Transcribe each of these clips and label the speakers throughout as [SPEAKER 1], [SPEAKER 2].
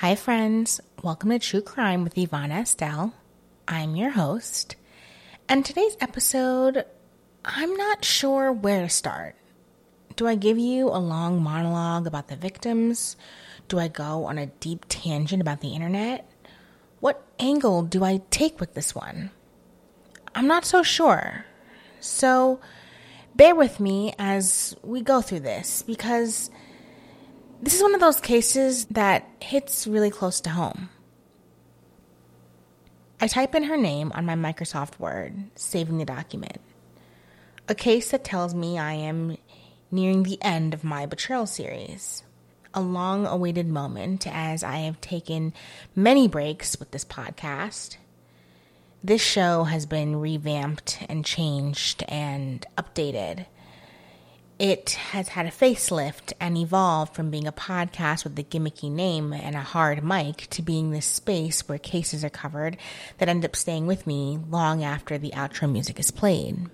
[SPEAKER 1] Hi friends, welcome to True Crime with Ivana Estelle. I'm your host, and today's episode, I'm not sure where to start. Do I give you a long monologue about the victims? Do I go on a deep tangent about the internet? What angle do I take with this one? I'm not so sure. So bear with me as we go through this, because this is one of those cases that hits really close to home. I type in her name on my Microsoft Word, saving the document. A case that tells me I am nearing the end of my betrayal series. A long-awaited moment, as I have taken many breaks with this podcast. This show has been revamped and changed and updated. It has had a facelift and evolved from being a podcast with a gimmicky name and a hard mic to being this space where cases are covered that end up staying with me long after the outro music is played.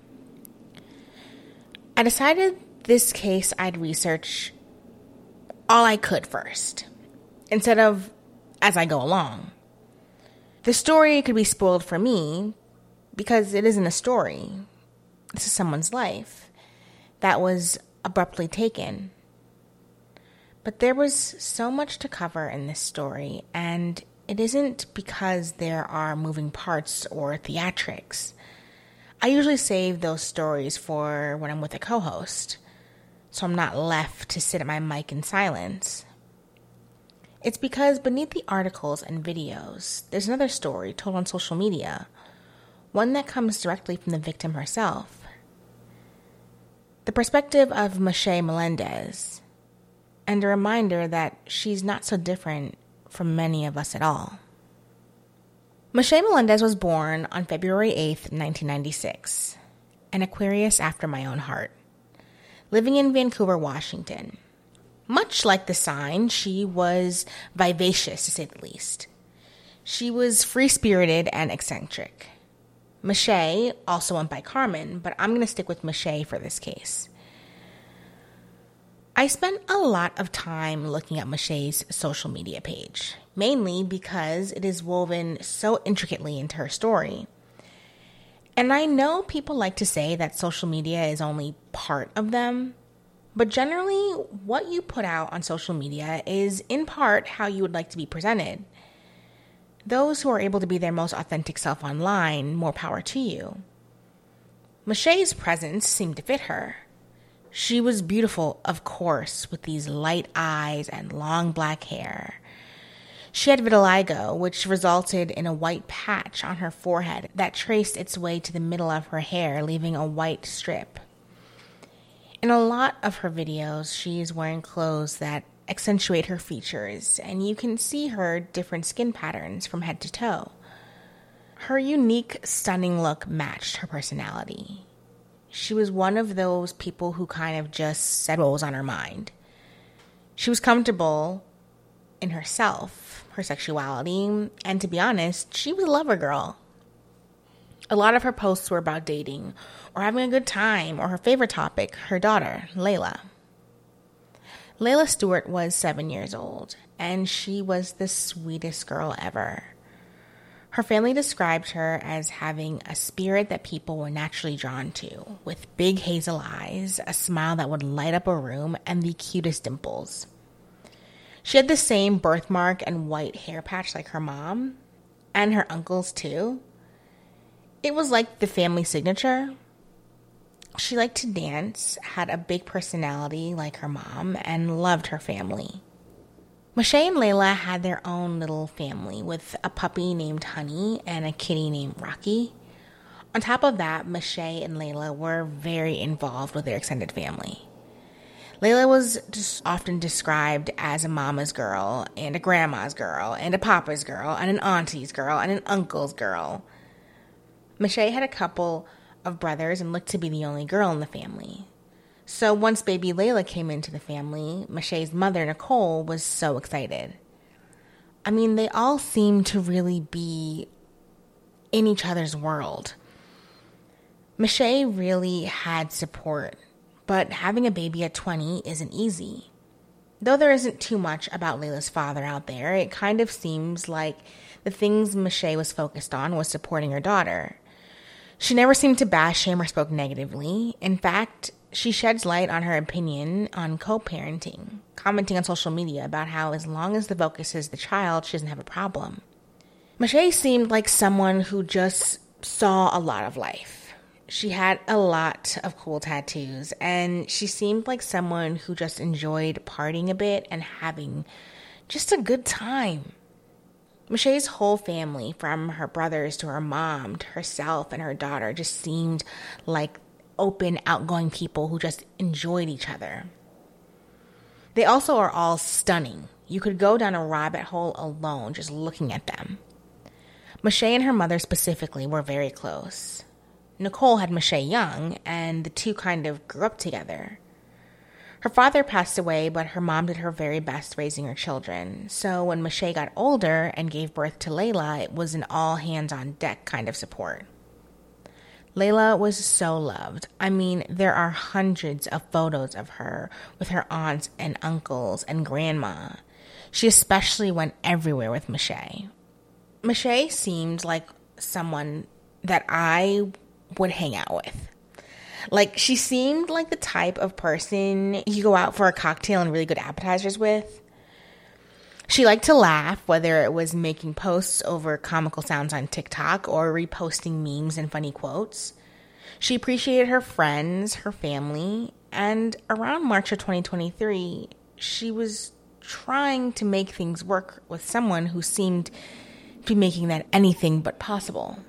[SPEAKER 1] I decided this case I'd research all I could first, instead of as I go along. The story could be spoiled for me because it isn't a story. This is someone's life that was abruptly taken. But there was so much to cover in this story, and it isn't because there are moving parts or theatrics. I usually save those stories for when I'm with a co-host, so I'm not left to sit at my mic in silence. It's because beneath the articles and videos, there's another story told on social media, one that comes directly from the victim herself. The perspective of Mache Melendez, and a reminder that she's not so different from many of us at all. Mache Melendez was born on February 8th, 1996, an Aquarius after my own heart, living in Vancouver, Washington. Much like the sign, she was vivacious, to say the least. She was free-spirited and eccentric. Mache also went by Carmen, but I'm going to stick with Mache for this case. I spent a lot of time looking at Mache's social media page, mainly because it is woven so intricately into her story. And I know people like to say that social media is only part of them, but generally what you put out on social media is in part how you would like to be presented. Those who are able to be their most authentic self online, more power to you. Mache's presence seemed to fit her. She was beautiful, of course, with these light eyes and long black hair. She had vitiligo, which resulted in a white patch on her forehead that traced its way to the middle of her hair, leaving a white strip. In a lot of her videos, she is wearing clothes that accentuate her features, and you can see her different skin patterns from head to toe. Her unique, stunning look matched her personality. She was one of those people who kind of just said what was on her mind. She was comfortable in herself, her sexuality, and to be honest, she was a lover girl. A lot of her posts were about dating, or having a good time, or her favorite topic, her daughter, Layla. Layla Stewart was 7 years old, and she was the sweetest girl ever. Her family described her as having a spirit that people were naturally drawn to, with big hazel eyes, a smile that would light up a room, and the cutest dimples. She had the same birthmark and white hair patch like her mom, and her uncles too. It was like the family signature. She liked to dance, had a big personality like her mom, and loved her family. Mache and Layla had their own little family with a puppy named Honey and a kitty named Rocky. On top of that, Mache and Layla were very involved with their extended family. Layla was just often described as a mama's girl, and a grandma's girl, and a papa's girl, and an auntie's girl, and an uncle's girl. Mache had a couple of brothers and looked to be the only girl in the family. So once baby Layla came into the family, Mache's mother, Nicole, was so excited. I mean, they all seemed to really be in each other's world. Mache really had support, but having a baby at 20 isn't easy. Though there isn't too much about Layla's father out there, it kind of seems like the things Meshea was focused on was supporting her daughter. She never seemed to bash him or spoke negatively. In fact, she sheds light on her opinion on co-parenting, commenting on social media about how as long as the focus is the child, she doesn't have a problem. Meshea seemed like someone who just saw a lot of life. She had a lot of cool tattoos, and she seemed like someone who just enjoyed partying a bit and having just a good time. Meshea's whole family, from her brothers to her mom to herself and her daughter, just seemed like open, outgoing people who just enjoyed each other. They also are all stunning. You could go down a rabbit hole alone just looking at them. Meshea and her mother specifically were very close. Nicole had Meshea young, and the two kind of grew up together. Her father passed away, but her mom did her very best raising her children. So when Meshea got older and gave birth to Layla, it was an all-hands-on-deck kind of support. Layla was so loved. I mean, there are hundreds of photos of her with her aunts and uncles and grandma. She especially went everywhere with Meshea. Meshea seemed like someone that I would hang out with. Like, she seemed like the type of person you go out for a cocktail and really good appetizers with. She liked to laugh, whether it was making posts over comical sounds on TikTok or reposting memes and funny quotes. She appreciated her friends, her family, and around March of 2023, she was trying to make things work with someone who seemed to be making that anything but possible.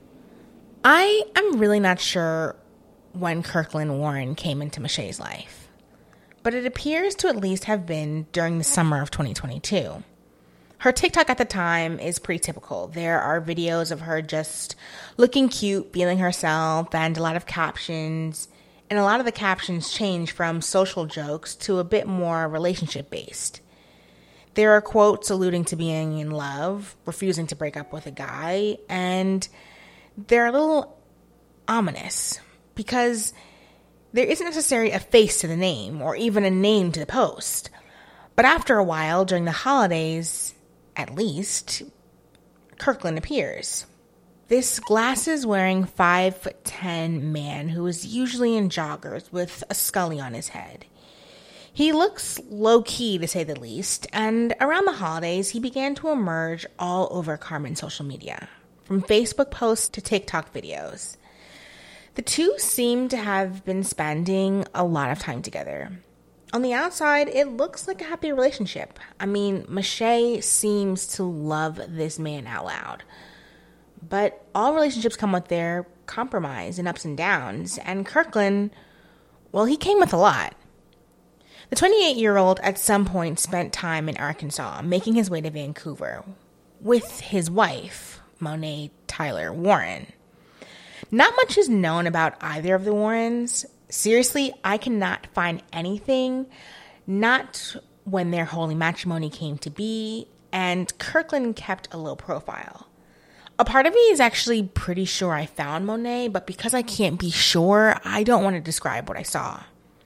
[SPEAKER 1] I am really not sure when Kirkland Warren came into Meshea's life, but it appears to at least have been during the summer of 2022. Her TikTok at the time is pretty typical. There are videos of her just looking cute, feeling herself, and a lot of captions. And a lot of the captions change from social jokes to a bit more relationship-based. There are quotes alluding to being in love, refusing to break up with a guy, and they're a little ominous because there isn't necessarily a face to the name or even a name to the post. But after a while, during the holidays, at least, Kirkland appears. This glasses-wearing 5'10" man who is usually in joggers with a scully on his head. He looks low-key, to say the least, and around the holidays, he began to emerge all over Carmen's social media, from Facebook posts to TikTok videos. The two seem to have been spending a lot of time together. On the outside, it looks like a happy relationship. I mean, Meshea seems to love this man out loud. But all relationships come with their compromise and ups and downs, and Kirkland, well, he came with a lot. The 28-year-old at some point spent time in Arkansas, making his way to Vancouver with his wife, Monet Tyler Warren. Not much is known about either of the Warrens. Seriously, I cannot find anything, not when their holy matrimony came to be, and Kirkland kept a low profile. A part of me is actually pretty sure I found Monet, but because I can't be sure, I don't want to describe what I saw.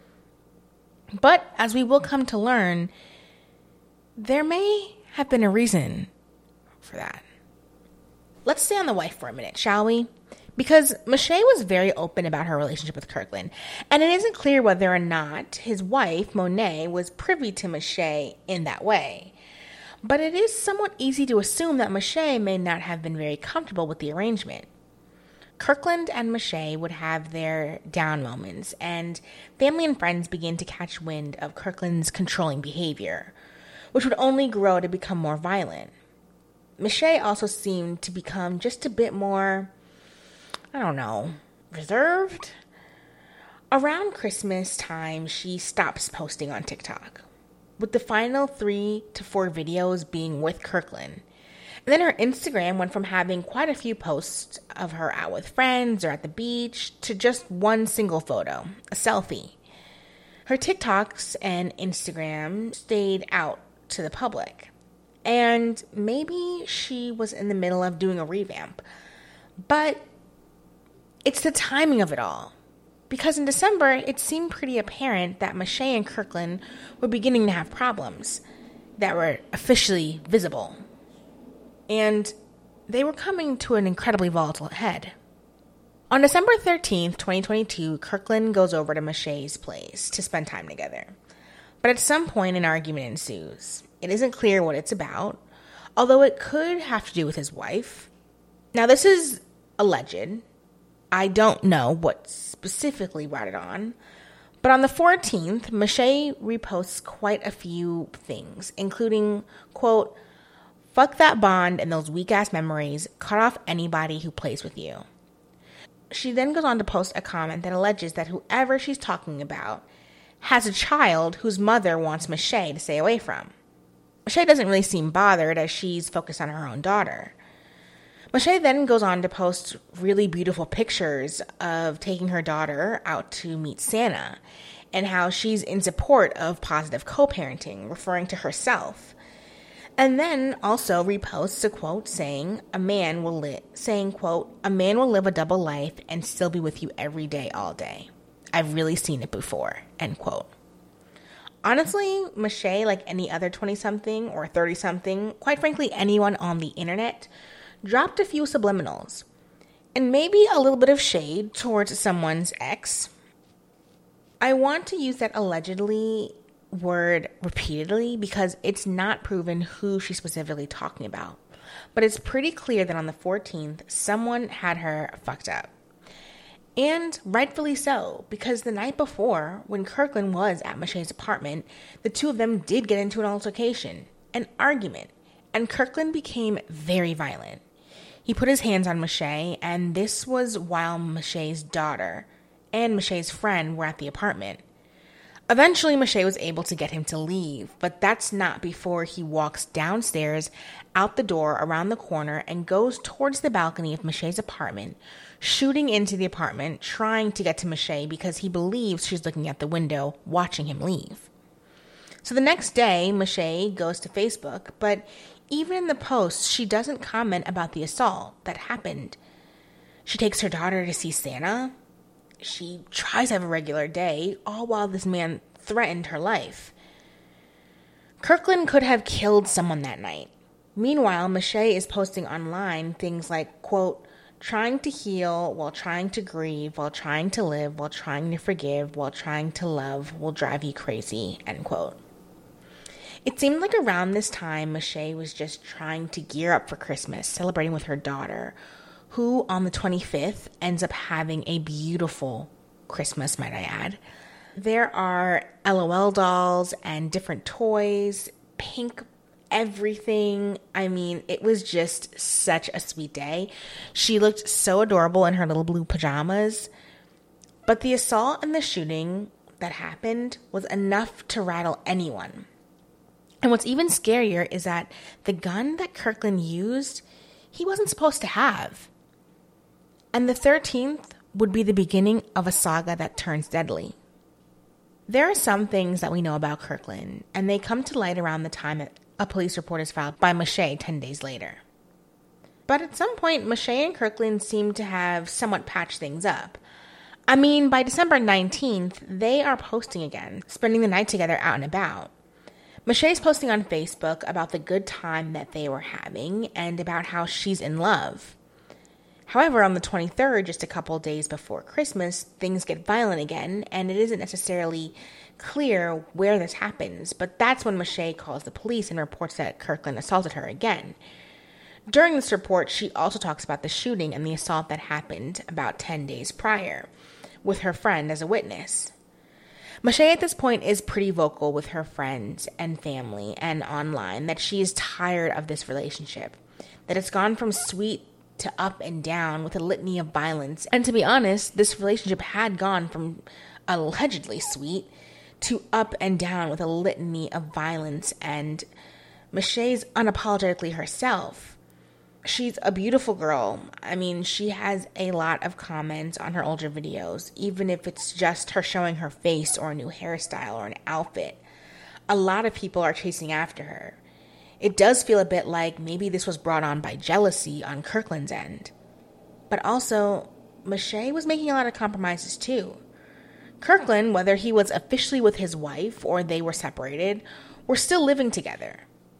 [SPEAKER 1] But as we will come to learn, there may have been a reason for that. Let's stay on the wife for a minute, shall we? Because Meshea was very open about her relationship with Kirkland, and it isn't clear whether or not his wife, Monet, was privy to Meshea in that way. But it is somewhat easy to assume that Meshea may not have been very comfortable with the arrangement. Kirkland and Meshea would have their down moments, and family and friends began to catch wind of Kirkland's controlling behavior, which would only grow to become more violent. Meshea also seemed to become just a bit more, reserved. Around Christmas time, she stops posting on TikTok, with the final 3 to 4 videos being with Kirkland. And then her Instagram went from having quite a few posts of her out with friends or at the beach to just one single photo, a selfie. Her TikToks and Instagram stayed out to the public. And maybe she was in the middle of doing a revamp. But it's the timing of it all. because in December, it seemed pretty apparent that Mache and Kirkland were beginning to have problems that were officially visible. And they were coming to an incredibly volatile head. On December 13th, 2022, Kirkland goes over to Mache's place to spend time together. But at some point, an argument ensues. It isn't clear what it's about, although it could have to do with his wife. Now, this is alleged. I don't know what specifically brought it on. But on the 14th, Mache reposts quite a few things, including, quote, "Fuck that bond and those weak-ass memories. Cut off anybody who plays with you." She then goes on to post a comment that alleges that whoever she's talking about has a child whose mother wants Mache to stay away from. Mache doesn't really seem bothered as she's focused on her own daughter. Mache then goes on to post really beautiful pictures of taking her daughter out to meet Santa and how she's in support of positive co-parenting, referring to herself. And then also reposts a quote saying, quote, "A man will live a double life and still be with you every day, all day. I've really seen it before," end quote. Honestly, Mache, like any other 20-something or 30-something, quite frankly, anyone on the internet, dropped a few subliminals and maybe a little bit of shade towards someone's ex. I want to use that allegedly word repeatedly because it's not proven who she's specifically talking about. But it's pretty clear that on the 14th, someone had her fucked up. And rightfully so, because the night before, when Kirkland was at Mache's apartment, the two of them did get into an altercation, an argument, and Kirkland became very violent. He put his hands on Mache, and this was while Mache's daughter and Mache's friend were at the apartment. Eventually, Mache was able to get him to leave, but that's not before he walks downstairs, out the door, around the corner, and goes towards the balcony of Mache's apartment, shooting into the apartment, trying to get to Mache because he believes she's looking at the window, watching him leave. So the next day, Mache goes to Facebook, but even in the post, she doesn't comment about the assault that happened. She takes her daughter to see Santa. She tries to have a regular day, all while this man threatened her life. Kirkland could have killed someone that night. Meanwhile, Mache is posting online things like, quote, "Trying to heal while trying to grieve, while trying to live, while trying to forgive, while trying to love will drive you crazy," end quote. It seemed like around this time, Mache was just trying to gear up for Christmas, celebrating with her daughter, who on the 25th ends up having a beautiful Christmas, might I add. There are LOL dolls and different toys, pink everything. I mean, it was just such a sweet day. She looked so adorable in her little blue pajamas. But the assault and the shooting that happened was enough to rattle anyone. And what's even scarier is that the gun that Kirkland used, he wasn't supposed to have. And the 13th would be the beginning of a saga that turns deadly. There are some things that we know about Kirkland, and they come to light around the time that a police report is filed by Mache 10 days later. But at some point, Mache and Kirkland seem to have somewhat patched things up. I mean, by December 19th, they are posting again, spending the night together out and about. Mache's posting on Facebook about the good time that they were having and about how she's in love. However, on the 23rd, just a couple days before Christmas, things get violent again, and it isn't necessarily clear where this happens, but that's when Mache calls the police and reports that Kirkland assaulted her again. During this report, she also talks about the shooting and the assault that happened about 10 days prior, with her friend as a witness. Mache at this point is pretty vocal with her friends and family and online that she is tired of this relationship, that it's gone from sweet to up and down with a litany of violence. And to be honest, this relationship had gone from allegedly sweet to up and down with a litany of violence, and Mache's unapologetically herself. She's a beautiful girl. I mean, she has a lot of comments on her older videos, even if it's just her showing her face or a new hairstyle or an outfit. A lot of people are chasing after her. It does feel a bit like maybe this was brought on by jealousy on Kirkland's end. But also, Mache was making a lot of compromises too. Kirkland, whether he was officially with his wife or they were separated, were still living together.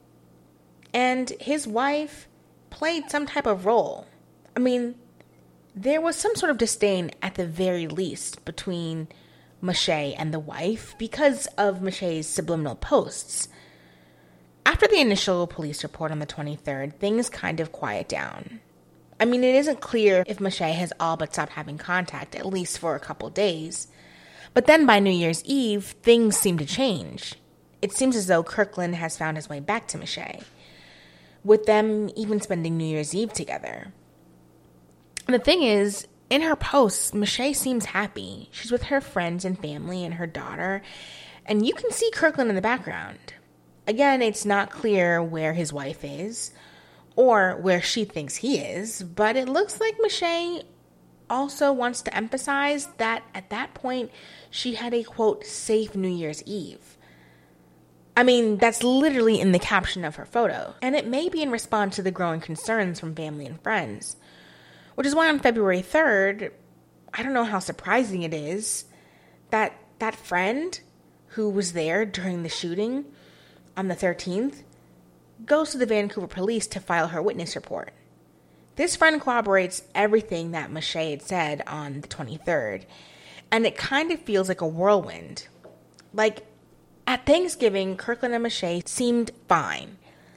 [SPEAKER 1] And his wife played some type of role. I mean, there was some sort of disdain at the very least between Mache and the wife because of Mache's subliminal posts. After the initial police report on the 23rd, things kind of quiet down. I mean, it isn't clear if Mache has all but stopped having contact, at least for a couple days. But then by New Year's Eve, things seem to change. It seems as though Kirkland has found his way back to Mache, with them even spending New Year's Eve together. And the thing is, in her posts, Mache seems happy. She's with her friends and family and her daughter, and you can see Kirkland in the background. Again, it's not clear where his wife is or where she thinks he is, but it looks like Mache also wants to emphasize that at that point, she had a, quote, safe New Year's Eve. I mean, that's literally in the caption of her photo, and it may be in response to the growing concerns from family and friends, which is why on February 3rd, I don't know how surprising it is that that friend who was there during the shooting on the 13th goes to the Vancouver police to file her witness report. This friend corroborates everything that Mache had said on the 23rd, and it kind of feels like a whirlwind. Like, at Thanksgiving, Kirkland and Mache seemed fine,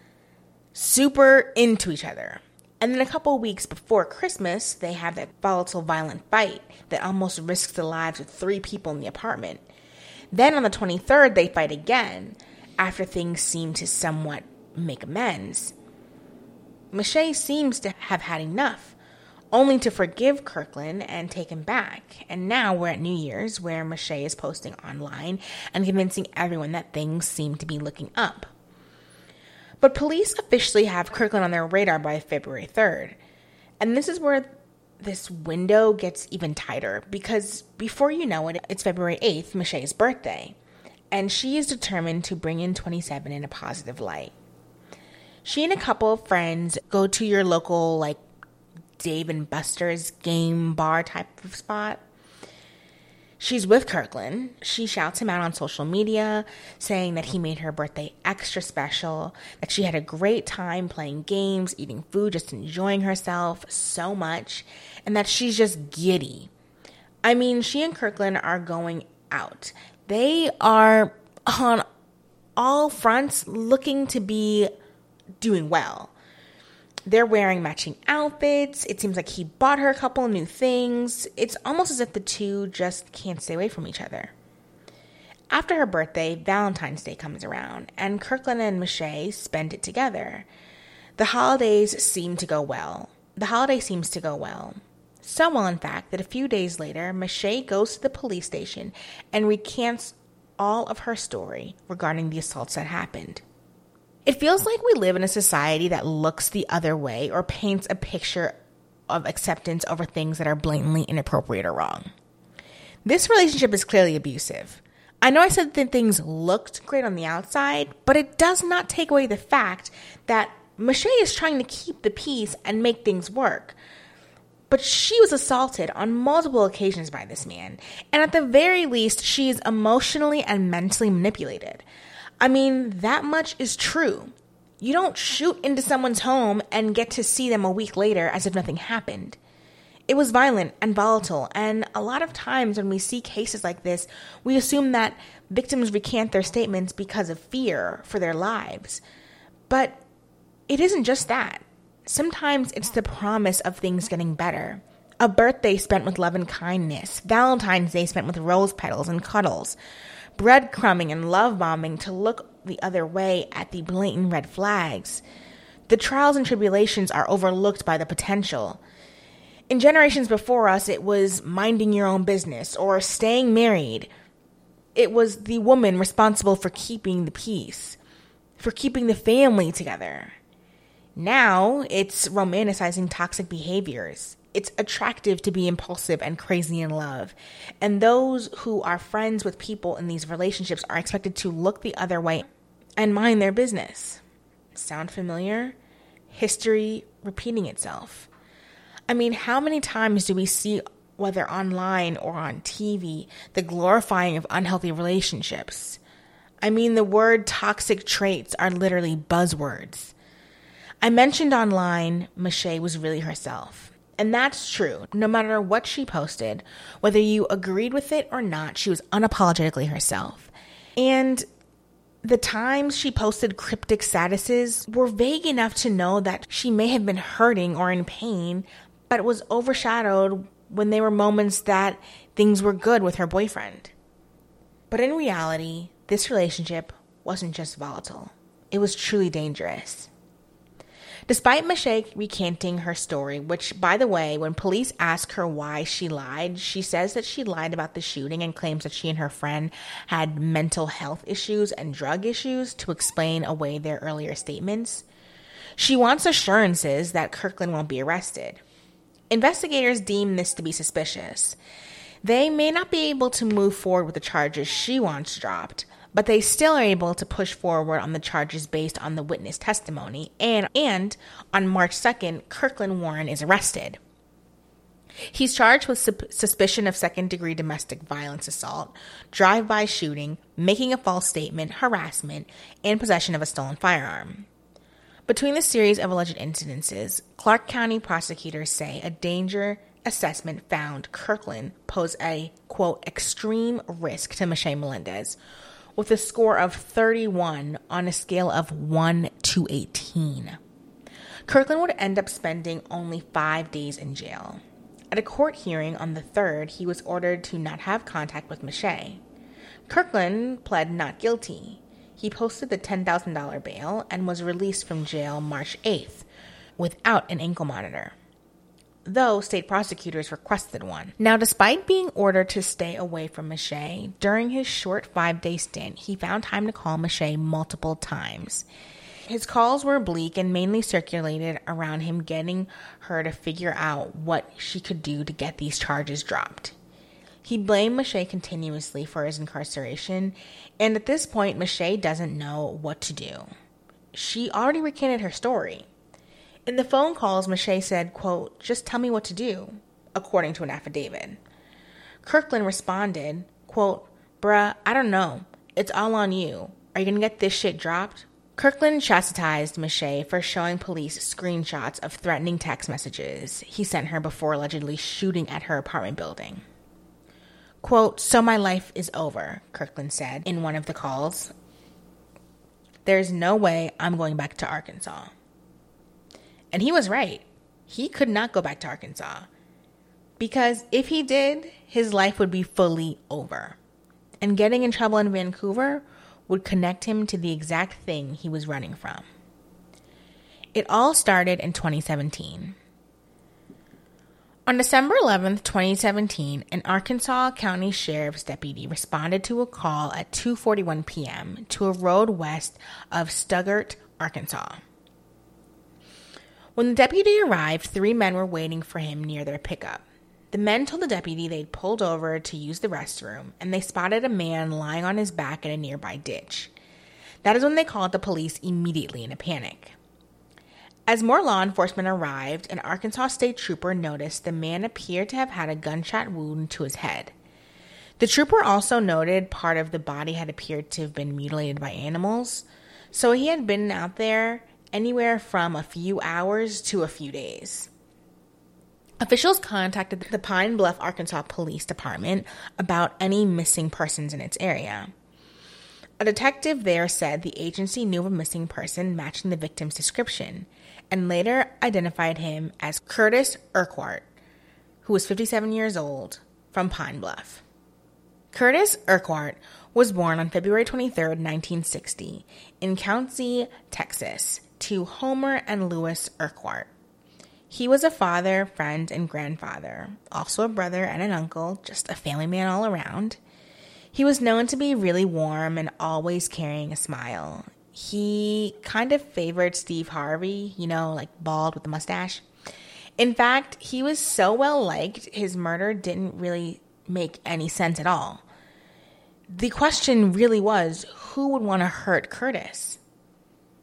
[SPEAKER 1] super into each other. And then a couple of weeks before Christmas, they have that volatile, violent fight that almost risks the lives of 3 people in the apartment. Then on the 23rd, they fight again, after things seem to somewhat make amends. Mache seems to have had enough, only to forgive Kirkland and take him back. And now we're at New Year's, where Mache is posting online and convincing everyone that things seem to be looking up. But police officially have Kirkland on their radar by February 3rd. And this is where this window gets even tighter, because before you know it, it's February 8th, Mache's birthday. And she is determined to bring in 27 in a positive light. She and a couple of friends go to your local, like, Dave and Buster's game bar type of spot. She's with Kirkland. She shouts him out on social media, saying that he made her birthday extra special, that she had a great time playing games, eating food, just enjoying herself so much, and that she's just giddy. I mean, she and Kirkland are going out. They are on all fronts looking to be doing well. They're wearing matching outfits. It seems like he bought her a couple new things. It's almost as if the two just can't stay away from each other. After her birthday, Valentine's Day comes around, and Kirkland and Mache spend it together. The holidays seem to go well. So well, in fact, that a few days later, Mache goes to the police station and recants all of her story regarding the assaults that happened. It feels like we live in a society that looks the other way or paints a picture of acceptance over things that are blatantly inappropriate or wrong. This relationship is clearly abusive. I know I said that things looked great on the outside, but it does not take away the fact that Mache is trying to keep the peace and make things work. But she was assaulted on multiple occasions by this man, and at the very least, she is emotionally and mentally manipulated. I mean, that much is true. You don't shoot into someone's home and get to see them a week later as if nothing happened. It was violent and volatile, and a lot of times when we see cases like this, we assume that victims recant their statements because of fear for their lives. But it isn't just that. Sometimes it's the promise of things getting better. A birthday spent with love and kindness. Valentine's Day spent with rose petals and cuddles. Breadcrumbing and love bombing to look the other way at the blatant red flags. The trials and tribulations are overlooked by the potential. In generations before us, it was minding your own business or staying married. It was the woman responsible for keeping the peace, for keeping the family together. Now, it's romanticizing toxic behaviors. It's attractive to be impulsive and crazy in love. And those who are friends with people in these relationships are expected to look the other way and mind their business. Sound familiar? History repeating itself. I mean, how many times do we see whether online or on TV, the glorifying of unhealthy relationships. I mean, the word toxic traits are literally buzzwords. I mentioned online Meshea was really herself. And that's true. No matter what she posted, whether you agreed with it or not, she was unapologetically herself. And the times she posted cryptic statuses were vague enough to know that she may have been hurting or in pain, but it was overshadowed when there were moments that things were good with her boyfriend. But in reality, this relationship wasn't just volatile. It was truly dangerous. Despite Meshea recanting her story, which, by the way, when police ask her why she lied, she says that she lied about the shooting and claims that she and her friend had mental health issues and drug issues to explain away their earlier statements. She wants assurances that Kirkland won't be arrested. Investigators deem this to be suspicious. They may not be able to move forward with the charges she wants dropped, but they still are able to push forward on the charges based on the witness testimony. And on March 2nd, Kirkland Warren is arrested. He's charged with suspicion of second-degree domestic violence assault, drive-by shooting, making a false statement, harassment, and possession of a stolen firearm. Between the series of alleged incidences, Clark County prosecutors say a danger assessment found Kirkland pose a, quote, extreme risk to Meshea Melendez, with a score of 31 on a scale of 1 to 18. Kirkland would end up spending only 5 days in jail. At a court hearing on the 3rd, he was ordered to not have contact with Meshea. Kirkland pled not guilty. He posted the $10,000 bail and was released from jail March 8th without an ankle monitor, though state prosecutors requested one. Now, despite being ordered to stay away from Meshea, during his short 5-day stint, he found time to call Meshea multiple times. His calls were bleak and mainly circulated around him getting her to figure out what she could do to get these charges dropped. He blamed Meshea continuously for his incarceration, and at this point, Meshea doesn't know what to do. She already recanted her story. In the phone calls, Meshea said, quote, just tell me what to do, according to an affidavit. Kirkland responded, quote, bruh, I don't know. It's all on you. Are you going to get this shit dropped? Kirkland chastised Meshea for showing police screenshots of threatening text messages he sent her before allegedly shooting at her apartment building. Quote, so my life is over, Kirkland said in one of the calls. There's no way I'm going back to Arkansas. And he was right. He could not go back to Arkansas. Because if he did, his life would be fully over. And getting in trouble in Vancouver would connect him to the exact thing he was running from. It all started in 2017. On December 11th, 2017, an Arkansas County Sheriff's deputy responded to a call at 2:41 p.m. to a road west of Stuttgart, Arkansas. When the deputy arrived, 3 men were waiting for him near their pickup. The men told the deputy they'd pulled over to use the restroom, and they spotted a man lying on his back in a nearby ditch. That is when they called the police immediately in a panic. As more law enforcement arrived, an Arkansas state trooper noticed the man appeared to have had a gunshot wound to his head. The trooper also noted part of the body had appeared to have been mutilated by animals, so he had been out there anywhere from a few hours to a few days. Officials contacted the Pine Bluff, Arkansas Police Department about any missing persons in its area. A detective there said the agency knew of a missing person matching the victim's description and later identified him as Curtis Urquhart, who was 57 years old, from Pine Bluff. Curtis Urquhart was born on February 23, 1960, in Council, Texas, to Homer and Louis Urquhart. He was a father, friend, and grandfather, also a brother and an uncle, just a family man all around. He was known to be really warm and always carrying a smile. He kind of favored Steve Harvey, like bald with a mustache. In fact, he was so well liked, his murder didn't really make any sense at all. The question really was, who would want to hurt Curtis?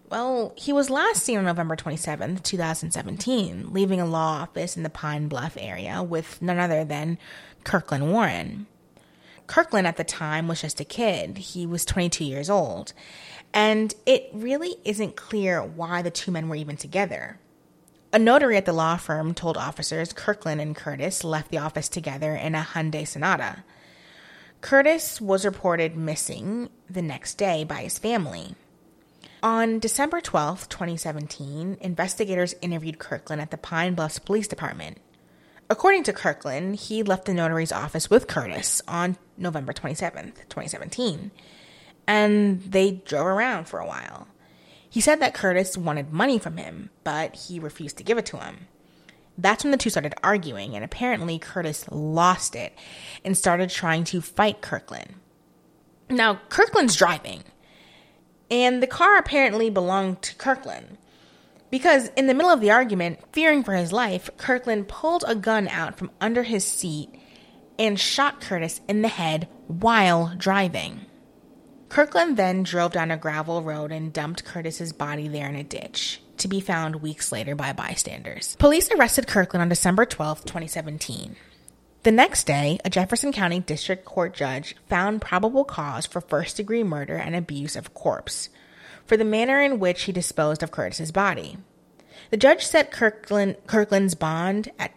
[SPEAKER 1] Well, he was last seen on November 27th, 2017, leaving a law office in the Pine Bluff area with none other than Kirkland Warren. Kirkland at the time was just a kid. He was 22 years old. And it really isn't clear why the two men were even together. A notary at the law firm told officers Kirkland and Curtis left the office together in a Hyundai Sonata. Curtis was reported missing the next day by his family. On December 12, 2017, investigators interviewed Kirkland at the Pine Bluffs Police Department. According to Kirkland, he left the notary's office with Curtis on November 27, 2017, and they drove around for a while. He said that Curtis wanted money from him, but he refused to give it to him. That's when the two started arguing, and apparently Curtis lost it and started trying to fight Kirkland. Now, Kirkland's driving, and the car apparently belonged to Kirkland. Because in the middle of the argument, fearing for his life, Kirkland pulled a gun out from under his seat and shot Curtis in the head while driving. Kirkland then drove down a gravel road and dumped Curtis's body there in a ditch, to be found weeks later by bystanders. Police arrested Kirkland on December 12, 2017. The next day, a Jefferson County District Court judge found probable cause for first-degree murder and abuse of a corpse for the manner in which he disposed of Curtis's body. The judge set Kirkland's bond at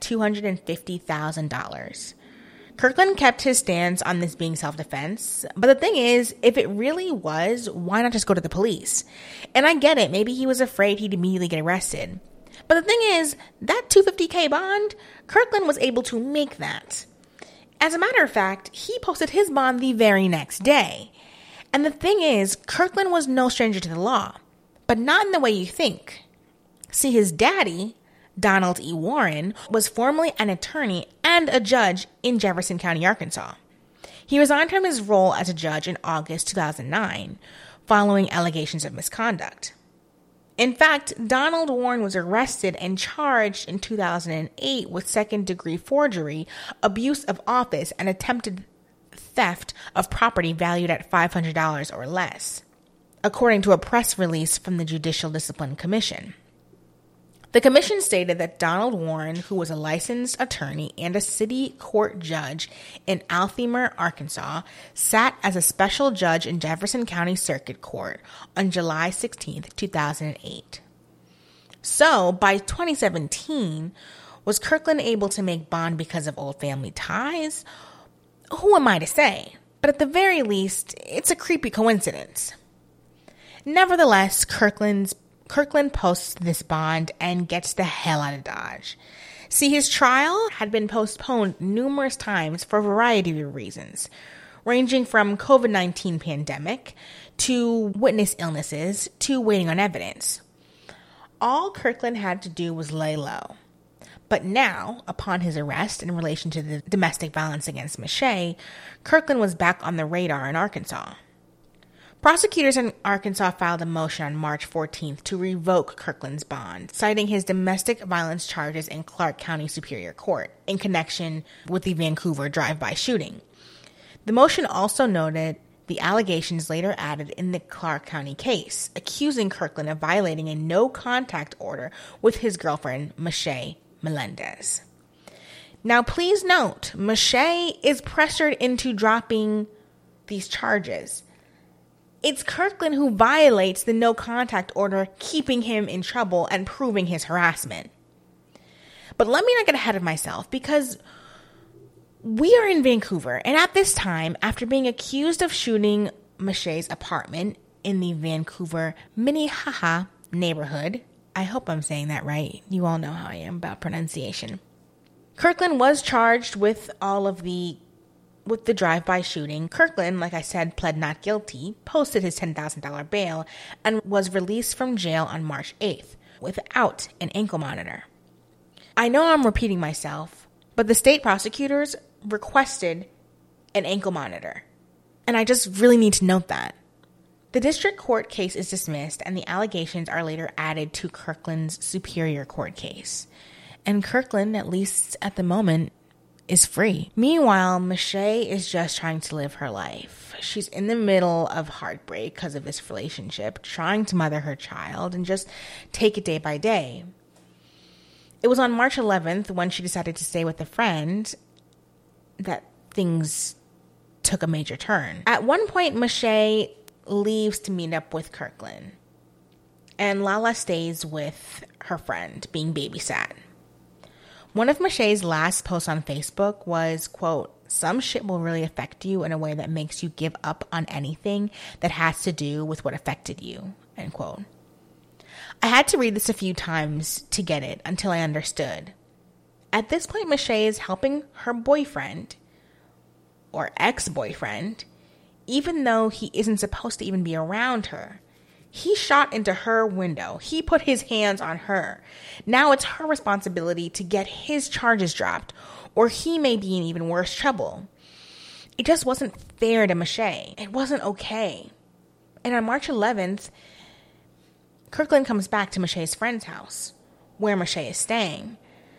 [SPEAKER 1] $250,000. Kirkland kept his stance on this being self-defense, but the thing is, if it really was, why not just go to the police? And I get it, maybe he was afraid he'd immediately get arrested. But the thing is, that $250K bond, Kirkland was able to make that. As a matter of fact, he posted his bond the very next day. And the thing is, Kirkland was no stranger to the law, but not in the way you think. See, his daddy, Donald E. Warren, was formerly an attorney and a judge in Jefferson County, Arkansas. He resigned from his role as a judge in August 2009, following allegations of misconduct. In fact, Donald Warren was arrested and charged in 2008 with second-degree forgery, abuse of office, and attempted theft of property valued at $500 or less, according to a press release from the Judicial Discipline Commission. The commission stated that Donald Warren, who was a licensed attorney and a city court judge in Althemer, Arkansas, sat as a special judge in Jefferson County Circuit Court on July 16, 2008. So, by 2017, was Kirkland able to make bond because of old family ties? Who am I to say? But at the very least, it's a creepy coincidence. Nevertheless, Kirkland posts this bond and gets the hell out of Dodge. See, his trial had been postponed numerous times for a variety of reasons, ranging from COVID-19 pandemic to witness illnesses to waiting on evidence. All Kirkland had to do was lay low. But now, upon his arrest in relation to the domestic violence against Mache, Kirkland was back on the radar in Arkansas. Prosecutors in Arkansas filed a motion on March 14th to revoke Kirkland's bond, citing his domestic violence charges in Clark County Superior Court in connection with the Vancouver drive-by shooting. The motion also noted the allegations later added in the Clark County case, accusing Kirkland of violating a no-contact order with his girlfriend, Mache Melendez. Now, please note, Mache is pressured into dropping these charges. It's Kirkland who violates the no-contact order, keeping him in trouble and proving his harassment. But let me not get ahead of myself, because we are in Vancouver, and at this time, after being accused of shooting Mache's apartment in the Vancouver Minnehaha neighborhood, I hope I'm saying that right. You all know how I am about pronunciation. Kirkland was charged with the drive-by shooting. Kirkland, like I said, pled not guilty, posted his $10,000 bail, and was released from jail on March 8th without an ankle monitor. I know I'm repeating myself, but the state prosecutors requested an ankle monitor, and I just really need to note that. The district court case is dismissed, and the allegations are later added to Kirkland's superior court case. And Kirkland, at least at the moment, is free. Meanwhile, Mache is just trying to live her life. She's in the middle of heartbreak because of this relationship, trying to mother her child and just take it day by day. It was on March 11th when she decided to stay with a friend that things took a major turn. At one point, Mache leaves to meet up with Kirkland, and Lala stays with her friend, being babysat. One of Mache's last posts on Facebook was, quote, "Some shit will really affect you in a way that makes you give up on anything that has to do with what affected you," end quote. I had to read this a few times to get it until I understood. At this point, Mache is helping her boyfriend, or ex-boyfriend, even though he isn't supposed to even be around her. He shot into her window. He put his hands on her. Now it's her responsibility to get his charges dropped, or he may be in even worse trouble. It just wasn't fair to Mache. It wasn't okay. And on March 11th, Kirkland comes back to Mache's friend's house, where Mache is staying.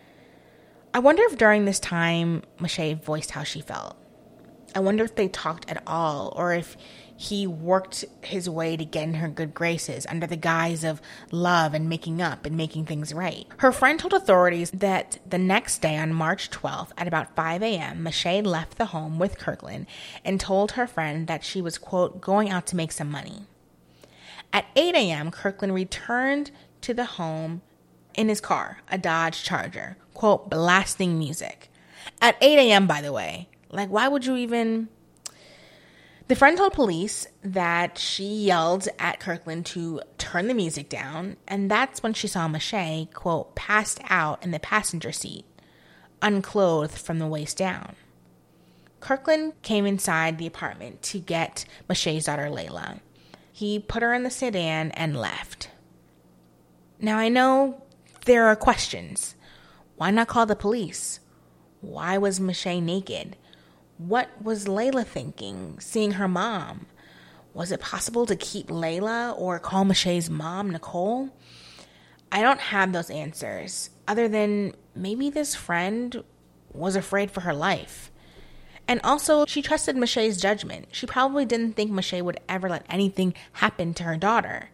[SPEAKER 1] I wonder if during this time, Mache voiced how she felt. I wonder if they talked at all, or if he worked his way to get in her good graces under the guise of love and making up and making things right. Her friend told authorities that the next day on March 12th at about 5 a.m., Mache left the home with Kirkland and told her friend that she was, quote, going out to make some money. At 8 a.m., Kirkland returned to the home in his car, a Dodge Charger, quote, blasting music. At 8 a.m., by the way. Like, why would you even... The friend told police that she yelled at Kirkland to turn the music down, and that's when she saw Mache, quote, passed out in the passenger seat, unclothed from the waist down. Kirkland came inside the apartment to get Mache's daughter, Layla. He put her in the sedan and left. Now, I know there are questions. Why not call the police? Why was Mache naked? What was Layla thinking, seeing her mom? Was it possible to keep Layla or call Mache's mom, Nicole? I don't have those answers, other than maybe this friend was afraid for her life. And also, she trusted Mache's judgment. She probably didn't think Mache would ever let anything happen to her daughter.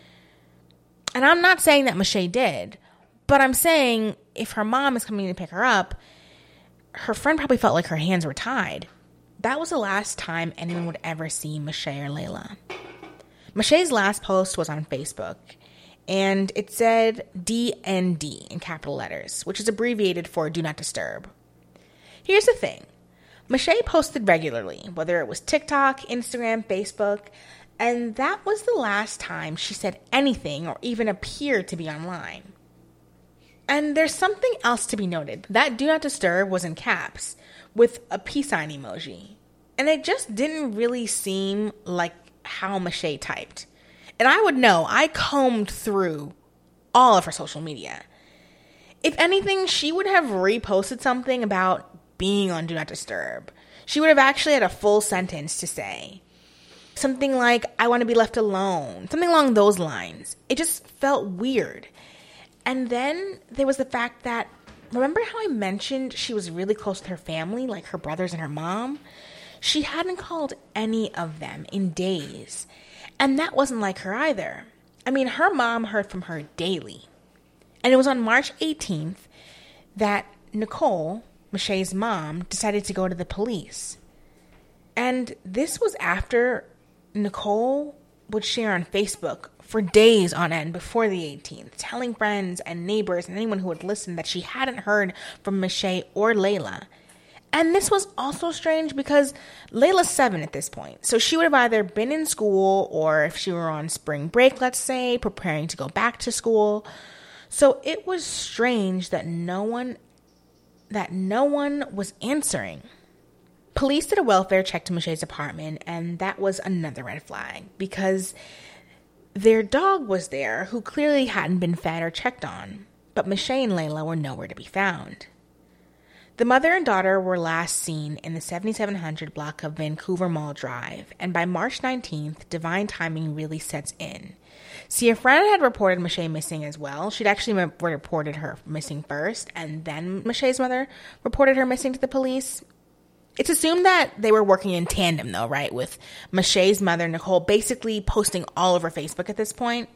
[SPEAKER 1] And I'm not saying that Mache did, but I'm saying if her mom is coming to pick her up, her friend probably felt like her hands were tied. That was the last time anyone would ever see Mache or Layla. Mache's last post was on Facebook, and it said DND in capital letters, which is abbreviated for Do Not Disturb. Here's the thing. Mache posted regularly, whether it was TikTok, Instagram, Facebook, and that was the last time she said anything or even appeared to be online. And there's something else to be noted. That Do Not Disturb was in caps with a peace sign emoji. And it just didn't really seem like how Mache typed. And I would know, I combed through all of her social media. If anything, she would have reposted something about being on Do Not Disturb. She would have actually had a full sentence to say. Something like, I want to be left alone. Something along those lines. It just felt weird. And then there was the fact that, remember how I mentioned she was really close to her family, like her brothers and her mom? She hadn't called any of them in days. And that wasn't like her either. I mean, her mom heard from her daily. And it was on March 18th that Nicole, Mache's mom, decided to go to the police. And this was after Nicole would share on Facebook for days on end before the 18th, telling friends and neighbors and anyone who would listen that she hadn't heard from Mache or Layla. And this was also strange because Layla's 7 at this point. So she would have either been in school or if she were on spring break, let's say, preparing to go back to school. So it was strange that no one was answering. Police did a welfare check to Mache's apartment, and that was another red flag because their dog was there who clearly hadn't been fed or checked on, but Mache and Layla were nowhere to be found. The mother and daughter were last seen in the 7700 block of Vancouver Mall Drive, and by March 19th, divine timing really sets in. See, a friend had reported Mache missing as well. She'd actually reported her missing first, and then Mache's mother reported her missing to the police. It's assumed that they were working in tandem, though, right, with Mache's mother, Nicole, basically posting all over Facebook at this point.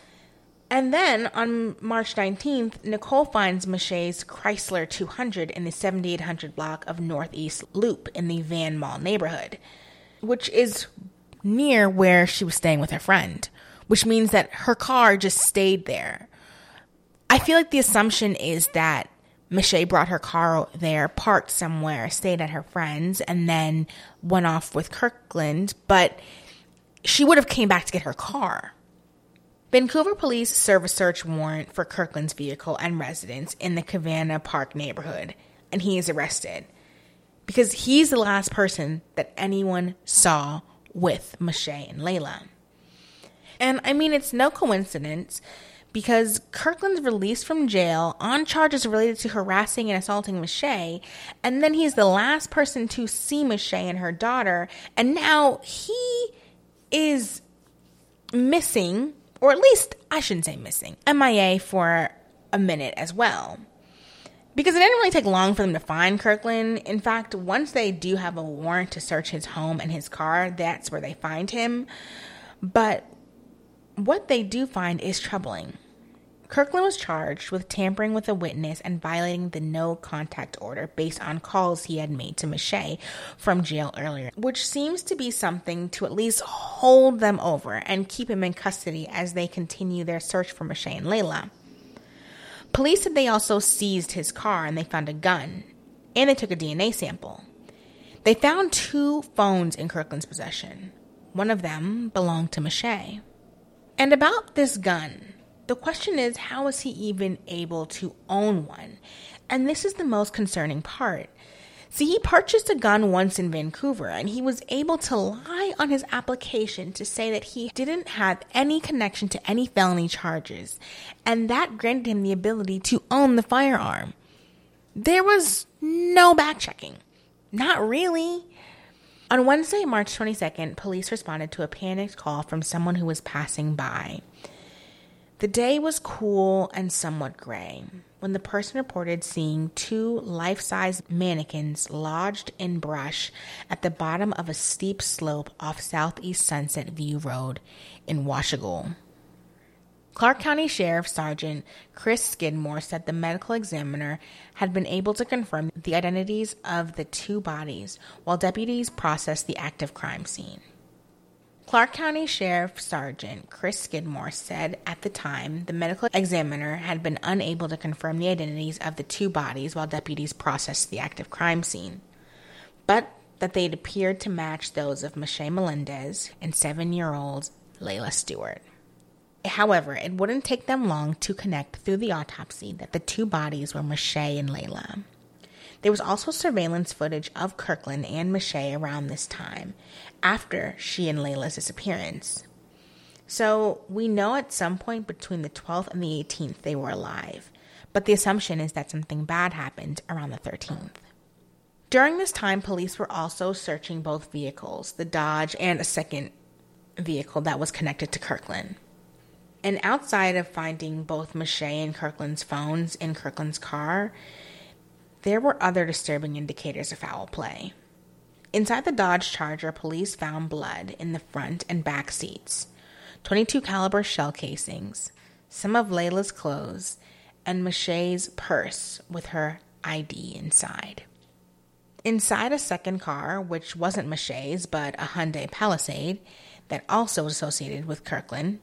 [SPEAKER 1] And then, on March 19th, Nicole finds Mache's Chrysler 200 in the 7800 block of Northeast Loop in the Van Mall neighborhood, which is near where she was staying with her friend, which means that her car just stayed there. I feel like the assumption is that Mache brought her car there, parked somewhere, stayed at her friend's, and then went off with Kirkland, but she would have came back to get her car. Vancouver police serve a search warrant for Kirkland's vehicle and residence in the Kavanagh Park neighborhood, and he is arrested because he's the last person that anyone saw with Mache and Layla. And I mean, it's no coincidence because Kirkland's released from jail on charges related to harassing and assaulting Mache, and then he's the last person to see Mache and her daughter, and now he is missing. Or at least, I shouldn't say missing, MIA for a minute as well. Because it didn't really take long for them to find Kirkland. In fact, once they do have a warrant to search his home and his car, that's where they find him. But what they do find is troubling. Kirkland was charged with tampering with a witness and violating the no contact order based on calls he had made to Mache from jail earlier, which seems to be something to at least hold them over and keep him in custody as they continue their search for Mache and Layla. Police said they also seized his car and they found a gun, and they took a DNA sample. They found 2 phones in Kirkland's possession. One of them belonged to Mache. And about this gun, the question is, how is he even able to own one? And this is the most concerning part. See, he purchased a gun once in Vancouver, and he was able to lie on his application to say that he didn't have any connection to any felony charges, and that granted him the ability to own the firearm. There was no backchecking. Not really. On Wednesday, March 22nd, police responded to a panicked call from someone who was passing by. The day was cool and somewhat gray when the person reported seeing 2 life-size mannequins lodged in brush at the bottom of a steep slope off Southeast Sunset View Road in Washougal. Clark County Sheriff Sergeant Chris Skidmore said the medical examiner had been able to confirm the identities of the 2 bodies while deputies processed the active crime scene. Clark County Sheriff Sergeant Chris Skidmore said at the time the medical examiner had been unable to confirm the identities of the 2 bodies while deputies processed the active crime scene, but that they'd appeared to match those of Mache Melendez and 7-year-old Layla Stewart. However, it wouldn't take them long to connect through the autopsy that the 2 bodies were Mache and Layla. There was also surveillance footage of Kirkland and Mache around this time, after she and Layla's disappearance. So we know at some point between the 12th and the 18th they were alive, but the assumption is that something bad happened around the 13th. During this time, police were also searching both vehicles, the Dodge and a second vehicle that was connected to Kirkland. And outside of finding both Mache and Kirkland's phones in Kirkland's car, there were other disturbing indicators of foul play. Inside the Dodge Charger, police found blood in the front and back seats, .22 caliber shell casings, some of Layla's clothes, and Mache's purse with her ID inside. Inside a second car, which wasn't Mache's but a Hyundai Palisade that also was associated with Kirkland,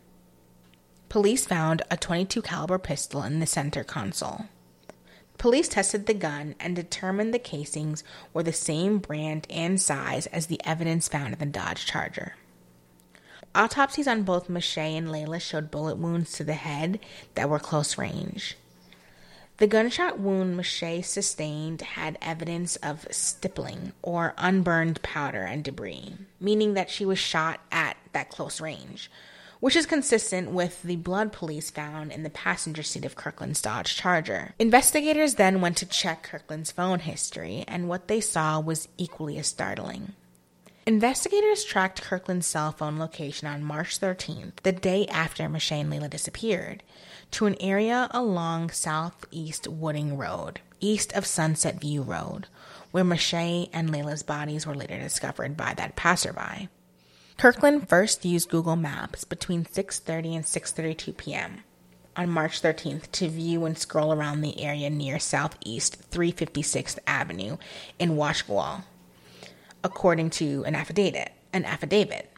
[SPEAKER 1] police found a .22 caliber pistol in the center console. Police tested the gun and determined the casings were the same brand and size as the evidence found in the Dodge Charger. Autopsies on both Mache and Layla showed bullet wounds to the head that were close range. The gunshot wound Mache sustained had evidence of stippling or unburned powder and debris, meaning that she was shot at that close range, which is consistent with the blood police found in the passenger seat of Kirkland's Dodge Charger. Investigators then went to check Kirkland's phone history, and what they saw was equally as startling. Investigators tracked Kirkland's cell phone location on March 13th, the day after Michelle and Layla disappeared, to an area along Southeast Wooding Road, east of Sunset View Road, where Michelle and Layla's bodies were later discovered by that passerby. Kirkland first used Google Maps between 6:30 and 6:32 p.m. on March 13th to view and scroll around the area near Southeast 356th Avenue in Washington, according to an affidavit.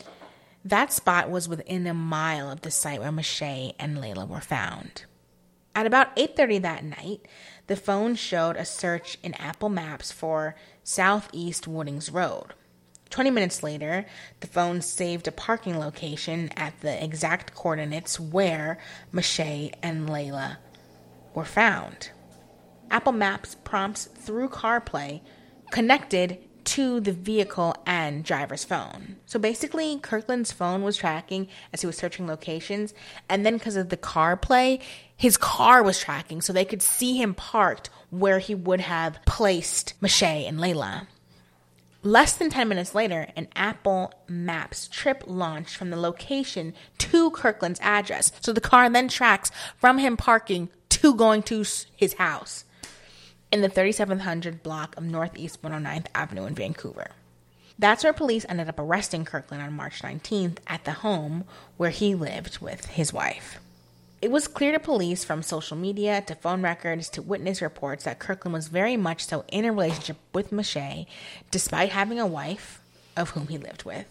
[SPEAKER 1] That spot was within a mile of the site where Michelle and Layla were found. At about 8:30 that night, the phone showed a search in Apple Maps for Southeast Woodings Road. 20 minutes later, the phone saved a parking location at the exact coordinates where Michelle and Layla were found. Apple Maps prompts through CarPlay connected to the vehicle and driver's phone. So basically, Kirkland's phone was tracking as he was searching locations, and then because of the CarPlay, his car was tracking, so they could see him parked where he would have placed Michelle and Layla. Less than 10 minutes later, an Apple Maps trip launched from the location to Kirkland's address. So the car then tracks from him parking to going to his house in the 3700 block of Northeast 109th Avenue in Vancouver. That's where police ended up arresting Kirkland on March 19th at the home where he lived with his wife. It was clear to police from social media to phone records to witness reports that Kirkland was very much so in a relationship with Michelle, despite having a wife of whom he lived with.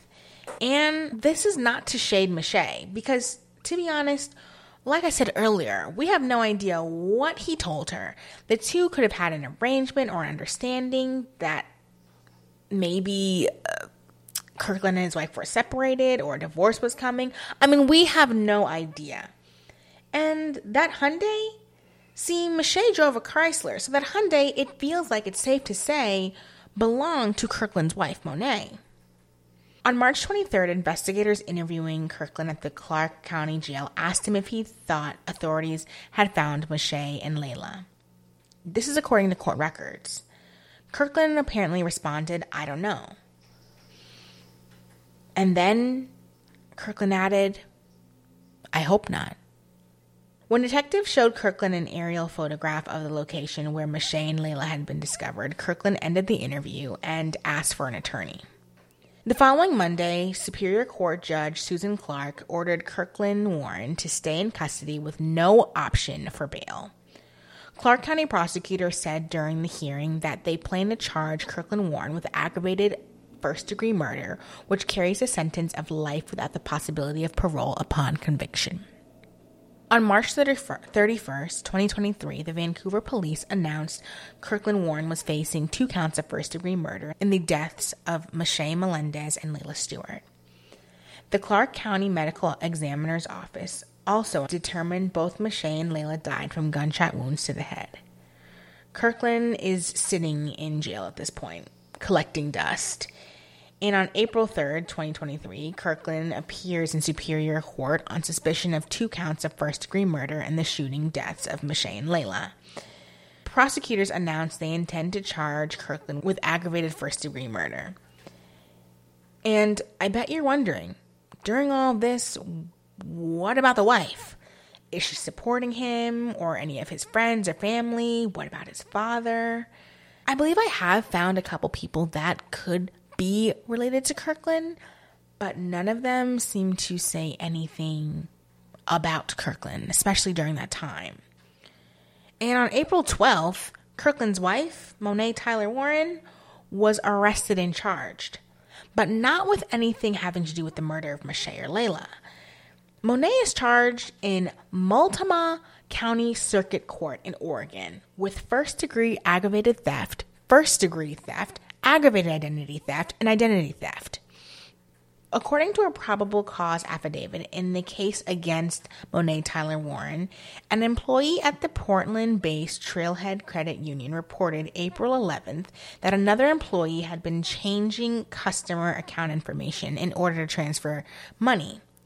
[SPEAKER 1] And this is not to shade Michelle, because to be honest, like I said earlier, we have no idea what he told her. The two could have had an arrangement or an understanding that maybe Kirkland and his wife were separated or a divorce was coming. I mean, we have no idea. And that Hyundai, see, Michelle drove a Chrysler. So that Hyundai, it feels like it's safe to say, belonged to Kirkland's wife, Monet. On March 23rd, investigators interviewing Kirkland at the Clark County Jail asked him if he thought authorities had found Michelle and Layla. This is according to court records. Kirkland apparently responded, "I don't know." And then Kirkland added, "I hope not." When detectives showed Kirkland an aerial photograph of the location where Michelle and Layla had been discovered, Kirkland ended the interview and asked for an attorney. The following Monday, Superior Court Judge Susan Clark ordered Kirkland Warren to stay in custody with no option for bail. Clark County prosecutors said during the hearing that they plan to charge Kirkland Warren with aggravated first-degree murder, which carries a sentence of life without the possibility of parole upon conviction. On March 31st, 2023, the Vancouver police announced Kirkland Warren was facing 2 counts of first-degree murder in the deaths of Michelle Melendez and Layla Stewart. The Clark County Medical Examiner's Office also determined both Michelle and Layla died from gunshot wounds to the head. Kirkland is sitting in jail at this point, collecting dust. And on April 3rd, 2023, Kirkland appears in Superior Court on suspicion of 2 counts of first-degree murder and the shooting deaths of Michelle and Layla. Prosecutors announced they intend to charge Kirkland with aggravated first-degree murder. And I bet you're wondering, during all this, what about the wife? Is she supporting him or any of his friends or family? What about his father? I believe I have found a couple people that could be related to Kirkland, but none of them seem to say anything about Kirkland, especially during that time. And on April 12th, Kirkland's wife, Monet Tyler Warren, was arrested and charged, but not with anything having to do with the murder of Michelle or Layla. Monet is charged in Multnomah County Circuit Court in Oregon with first-degree aggravated theft, first-degree theft, aggravated identity theft, and identity theft. According to a probable cause affidavit in the case against Monet Tyler Warren, an employee at the Portland-based Trailhead Credit Union reported April 11th that another employee had been changing customer account information in order to transfer money.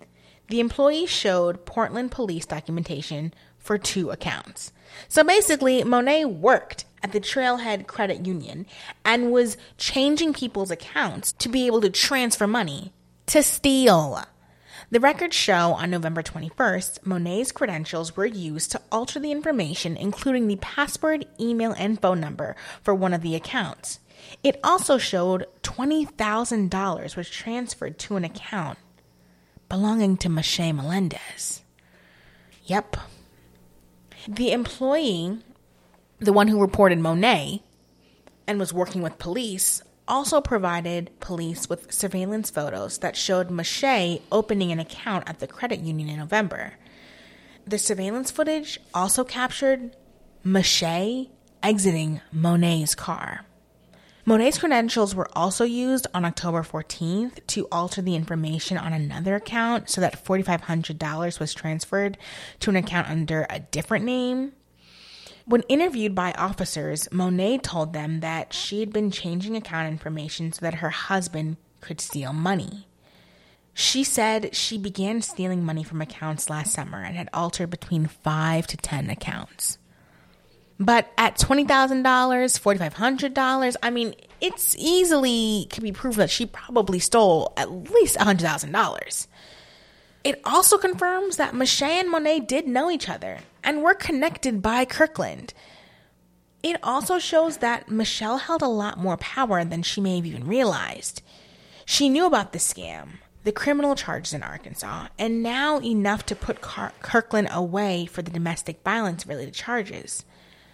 [SPEAKER 1] The employee showed Portland police documentation for 2 accounts. So basically, Monet worked at the Trailhead Credit Union and was changing people's accounts to be able to transfer money to steal. The records show on November 21st, Monet's credentials were used to alter the information, including the password, email, and phone number for one of the accounts. It also showed $20,000 was transferred to an account belonging to Mache Melendez. Yep. The employee, the one who reported Monet and was working with police, also provided police with surveillance photos that showed Mache opening an account at the credit union in November. The surveillance footage also captured Mache exiting Monet's car. Monet's credentials were also used on October 14th to alter the information on another account so that $4,500 was transferred to an account under a different name. When interviewed by officers, Monet told them that she had been changing account information so that her husband could steal money. She said she began stealing money from accounts last summer and had altered between 5 to 10 accounts. But at $20,000, $4,500, I mean, it's easily can be proven that she probably stole at least $100,000. It also confirms that Mache and Monet did know each other and were connected by Kirkland. It also shows that Michelle held a lot more power than she may have even realized. She knew about the scam, the criminal charges in Arkansas, and now enough to put Kirkland away for the domestic violence-related charges.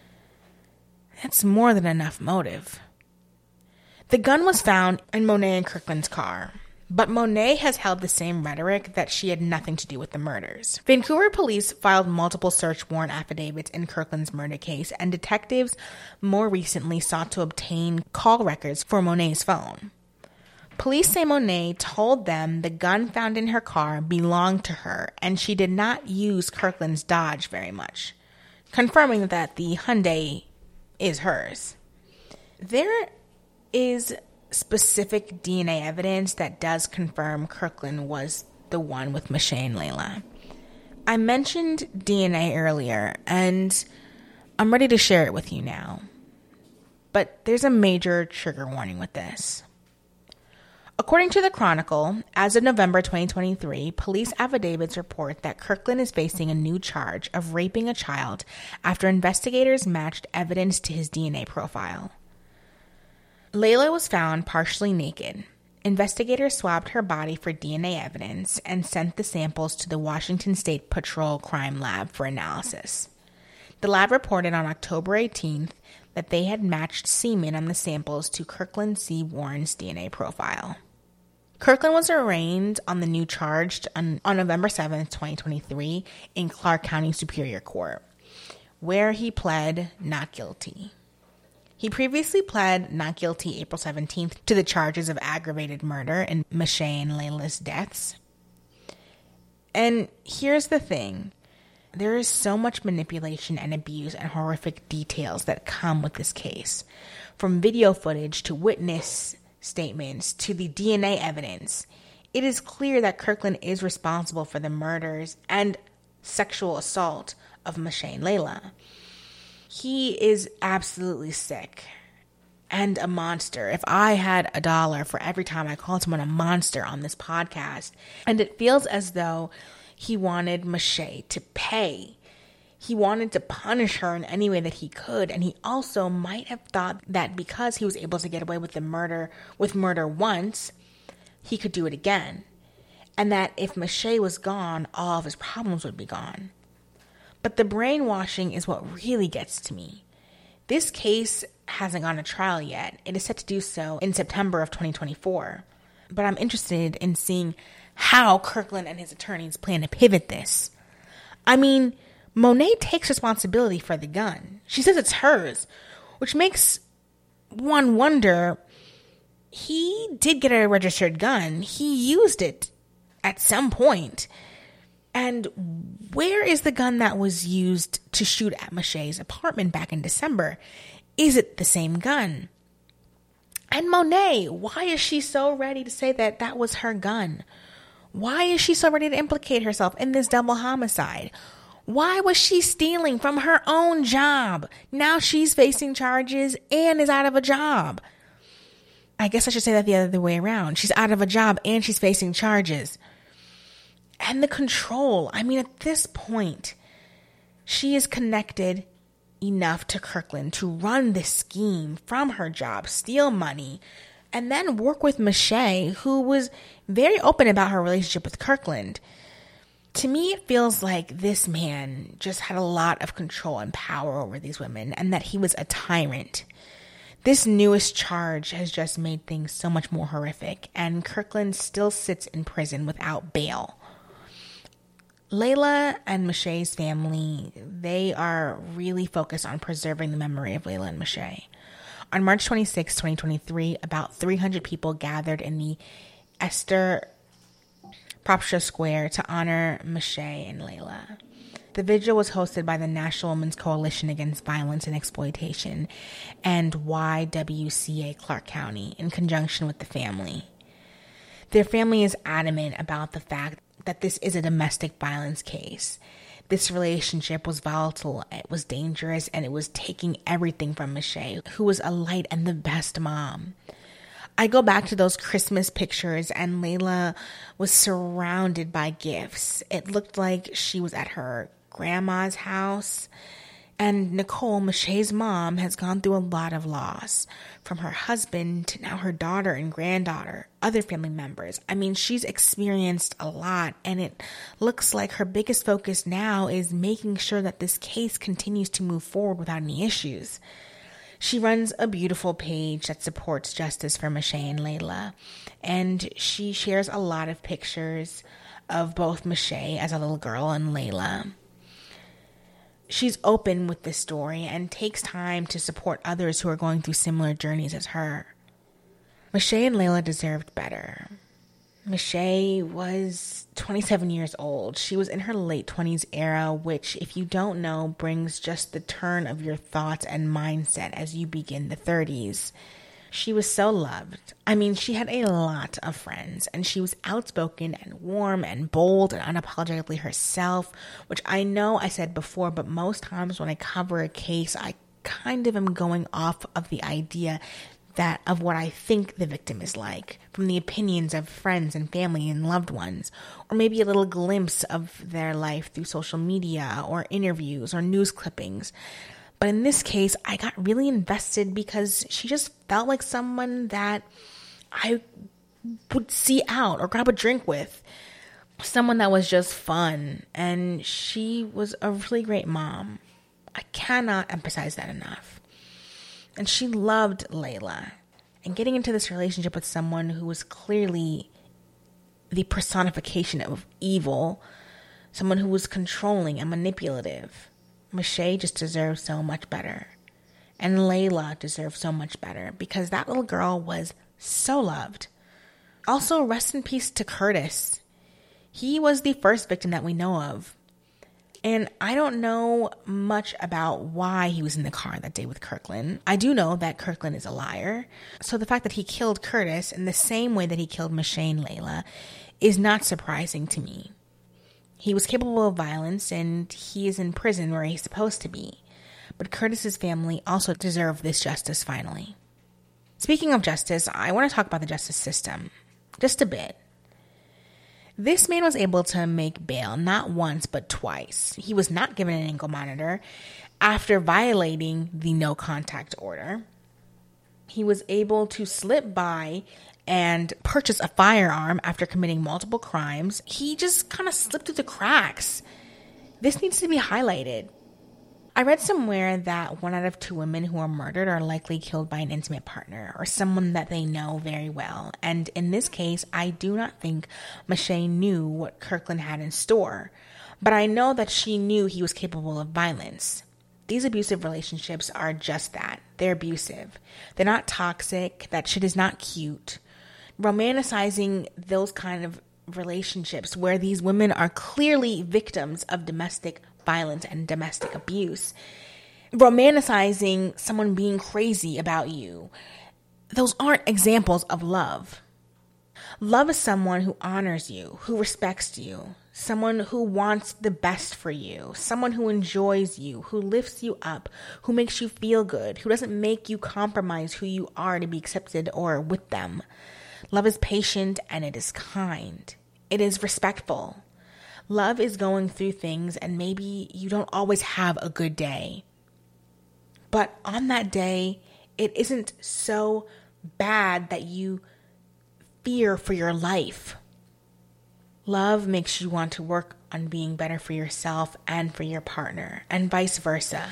[SPEAKER 1] That's more than enough motive. The gun was found in Monet and Kirkland's car, but Monet has held the same rhetoric that she had nothing to do with the murders. Vancouver police filed multiple search warrant affidavits in Kirkland's murder case, and detectives more recently sought to obtain call records for Monet's phone. Police say Monet told them the gun found in her car belonged to her, and she did not use Kirkland's Dodge very much, confirming that the Hyundai is hers. There is specific DNA evidence that does confirm Kirkland was the one with Mache and Layla. I mentioned DNA earlier, and I'm ready to share it with you now. But there's a major trigger warning with this. According to the Chronicle, as of November 2023, police affidavits report that Kirkland is facing a new charge of raping a child after investigators matched evidence to his DNA profile. Layla was found partially naked. Investigators swabbed her body for DNA evidence and sent the samples to the Washington State Patrol Crime Lab for analysis. The lab reported on October 18th that they had matched semen on the samples to Kirkland C. Warren's DNA profile. Kirkland was arraigned on the new charge on November 7th, 2023 in Clark County Superior Court, where he pled not guilty. He previously pled not guilty April 17th to the charges of aggravated murder in Mache and Layla's deaths. And here's the thing. There is so much manipulation and abuse and horrific details that come with this case, from video footage to witness statements to the DNA evidence. It is clear that Kirkland is responsible for the murders and sexual assault of Mache and Layla. He is absolutely sick and a monster. If I had $1 for every time I called someone a monster on this podcast, and it feels as though he wanted Mache to pay. He wanted to punish her in any way that he could, and he also might have thought that because he was able to get away with murder once, he could do it again, and that if Mache was gone, all of his problems would be gone. But the brainwashing is what really gets to me. This case hasn't gone to trial yet. It is set to do so in September of 2024, but I'm interested in seeing how Kirkland and his attorneys plan to pivot this. I mean, Monet takes responsibility for the gun. She says it's hers, which makes one wonder, he did get a registered gun. He used it at some point. And where is the gun that was used to shoot at Mache's apartment back in December? Is it the same gun? And Monet, why is she so ready to say that that was her gun? Why is she so ready to implicate herself in this double homicide? Why was she stealing from her own job? Now she's facing charges and is out of a job. I guess I should say that the other way around. She's out of a job and she's facing charges. And the control. I mean, at this point, she is connected enough to Kirkland to run this scheme from her job, steal money, and then work with Michelle, who was very open about her relationship with Kirkland. To me, it feels like this man just had a lot of control and power over these women and that he was a tyrant. This newest charge has just made things so much more horrific, and Kirkland still sits in prison without bail. Layla and Michelle's family, they are really focused on preserving the memory of Layla and Michelle. On March 26, 2023, about 300 people gathered in the Esther Propstra Square to honor Michelle and Layla. The vigil was hosted by the National Women's Coalition Against Violence and Exploitation and YWCA Clark County in conjunction with the family. Their family is adamant about the fact that this is a domestic violence case. This relationship was volatile, it was dangerous, and it was taking everything from Michelle, who was a light and the best mom. I go back to those Christmas pictures and Layla was surrounded by gifts. It looked like she was at her grandma's house. And Nicole, Michelle's mom, has gone through a lot of loss, from her husband to now her daughter and granddaughter, other family members. I mean, she's experienced a lot, and it looks like her biggest focus now is making sure that this case continues to move forward without any issues. She runs a beautiful page that supports justice for Michelle and Layla, and she shares a lot of pictures of both Michelle as a little girl and Layla. She's open with this story and takes time to support others who are going through similar journeys as her. Michelle and Layla deserved better. Michelle was 27 years old. She was in her late 20s era, which, if you don't know, brings just the turn of your thoughts and mindset as you begin the 30s. She was so loved. I mean, she had a lot of friends, and she was outspoken and warm and bold and unapologetically herself, which I know I said before, but most times when I cover a case, I kind of am going off of the idea that of what I think the victim is like, from the opinions of friends and family and loved ones, or maybe a little glimpse of their life through social media or interviews or news clippings. But in this case, I got really invested because she just felt like someone that I would see out or grab a drink with. Someone that was just fun. And she was a really great mom. I cannot emphasize that enough. And she loved Layla. And getting into this relationship with someone who was clearly the personification of evil, someone who was controlling and manipulative, Michelle just deserved so much better. And Layla deserved so much better because that little girl was so loved. Also, rest in peace to Curtis. He was the first victim that we know of. And I don't know much about why he was in the car that day with Kirkland. I do know that Kirkland is a liar. So the fact that he killed Curtis in the same way that he killed Michelle and Layla is not surprising to me. He was capable of violence, and he is in prison where he's supposed to be. But Curtis's family also deserve this justice finally. Speaking of justice, I want to talk about the justice system. Just a bit. This man was able to make bail not once, but twice. He was not given an ankle monitor after violating the no contact order. He was able to slip by and purchase a firearm after committing multiple crimes. He just kind of slipped through the cracks. This needs to be highlighted. I read somewhere that 1 out of 2 women who are murdered are likely killed by an intimate partner or someone that they know very well. And in this case, I do not think Michelle knew what Kirkland had in store. But I know that she knew he was capable of violence. These abusive relationships are just that. They're abusive. They're not toxic. That shit is not cute. Romanticizing those kind of relationships where these women are clearly victims of domestic violence and domestic abuse. Romanticizing someone being crazy about you. Those aren't examples of love. Love is someone who honors you, who respects you, someone who wants the best for you, someone who enjoys you, who lifts you up, who makes you feel good, who doesn't make you compromise who you are to be accepted or with them. Love is patient and it is kind. It is respectful. Love is going through things and maybe you don't always have a good day. But on that day, it isn't so bad that you fear for your life. Love makes you want to work on being better for yourself and for your partner, and vice versa.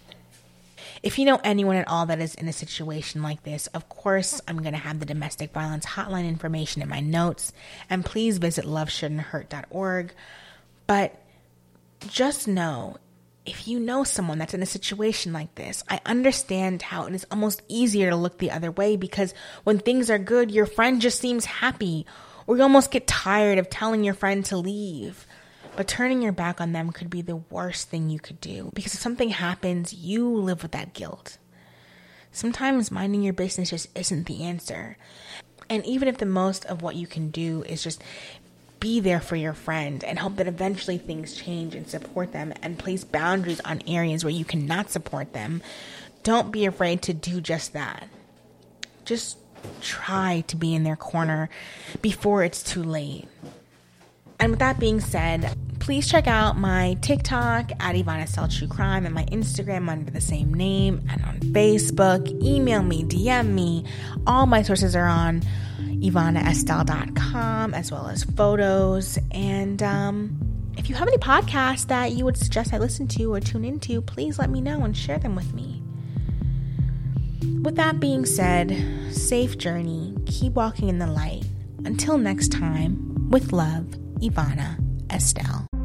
[SPEAKER 1] If you know anyone at all that is in a situation like this, of course, I'm going to have the domestic violence hotline information in my notes, and please visit loveshouldn'thurt.org. But just know, if you know someone that's in a situation like this, I understand how it is almost easier to look the other way because when things are good, your friend just seems happy, or you almost get tired of telling your friend to leave. But turning your back on them could be the worst thing you could do because if something happens, you live with that guilt. Sometimes minding your business just isn't the answer. And even if the most of what you can do is just be there for your friend and hope that eventually things change and support them and place boundaries on areas where you cannot support them, don't be afraid to do just that. Just try to be in their corner before it's too late. And with that being said, please check out my TikTok at Ivana Estelle True Crime and my Instagram under the same name, and on Facebook. Email me, DM me. All my sources are on IvanaEstelle.com as well as photos. And if you have any podcasts that you would suggest I listen to or tune into, please let me know and share them with me. With that being said, safe journey. Keep walking in the light. Until next time, with love, Ivana Estelle.